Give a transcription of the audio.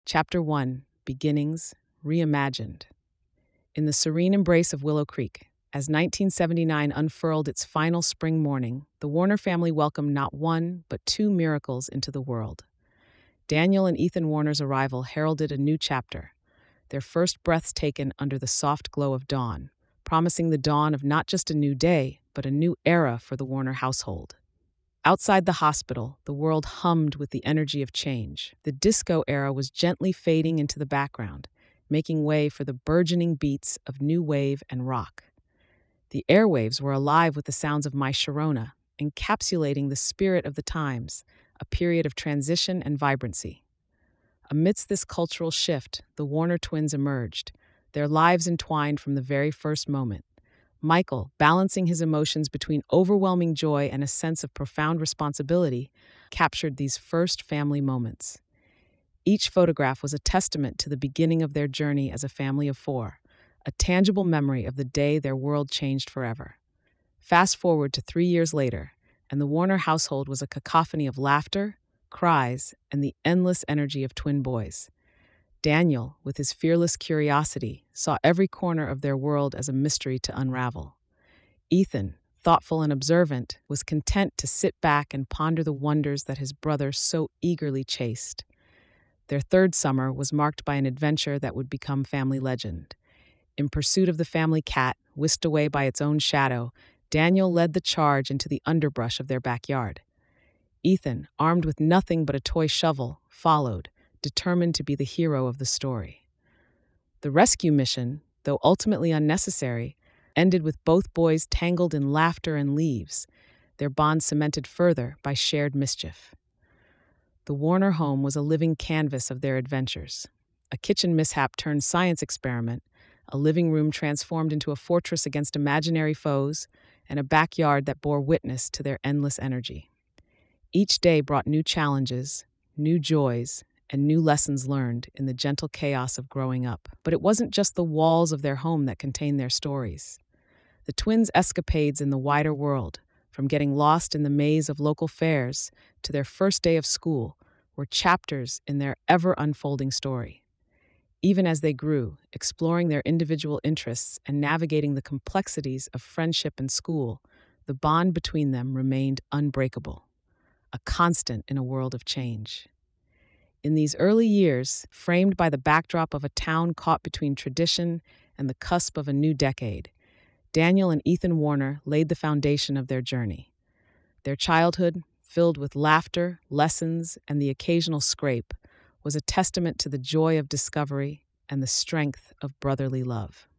Chapter 1: Beginnings Reimagined. In the serene embrace of Willow Creek, as 1979 unfurled its final spring morning, the Warner family welcomed not one, but two miracles into the world. Daniel and Ethan Warner's arrival heralded a new chapter, their first breaths taken under the soft glow of dawn, promising the dawn of not just a new day, but a new era for the Warner household. Outside the hospital, the world hummed with the energy of change. The disco era was gently fading into the background, making way for the burgeoning beats of new wave and rock. The airwaves were alive with the sounds of My Sharona, encapsulating the spirit of the times, a period of transition and vibrancy. Amidst this cultural shift, the Warner twins emerged, their lives entwined from the very first moment. Michael, balancing his emotions between overwhelming joy and a sense of profound responsibility, captured these first family moments. Each photograph was a testament to the beginning of their journey as a family of four, a tangible memory of the day their world changed forever. Fast forward to 3 years later, and the Warner household was a cacophony of laughter, cries, and the endless energy of twin boys. Daniel, with his fearless curiosity, saw every corner of their world as a mystery to unravel. Ethan, thoughtful and observant, was content to sit back and ponder the wonders that his brother so eagerly chased. Their third summer was marked by an adventure that would become family legend. In pursuit of the family cat, whisked away by its own shadow, Daniel led the charge into the underbrush of their backyard. Ethan, armed with nothing but a toy shovel, followed, determined to be the hero of the story. The rescue mission, though ultimately unnecessary, ended with both boys tangled in laughter and leaves, their bond cemented further by shared mischief. The Warner home was a living canvas of their adventures. A kitchen mishap turned science experiment, a living room transformed into a fortress against imaginary foes, and a backyard that bore witness to their endless energy. Each day brought new challenges, new joys, and new lessons learned in the gentle chaos of growing up. But it wasn't just the walls of their home that contained their stories. The twins' escapades in the wider world, from getting lost in the maze of local fairs to their first day of school, were chapters in their ever-unfolding story. Even as they grew, exploring their individual interests and navigating the complexities of friendship and school, the bond between them remained unbreakable, a constant in a world of change. In these early years, framed by the backdrop of a town caught between tradition and the cusp of a new decade, Daniel and Ethan Warner laid the foundation of their journey. Their childhood, filled with laughter, lessons, and the occasional scrape, was a testament to the joy of discovery and the strength of brotherly love.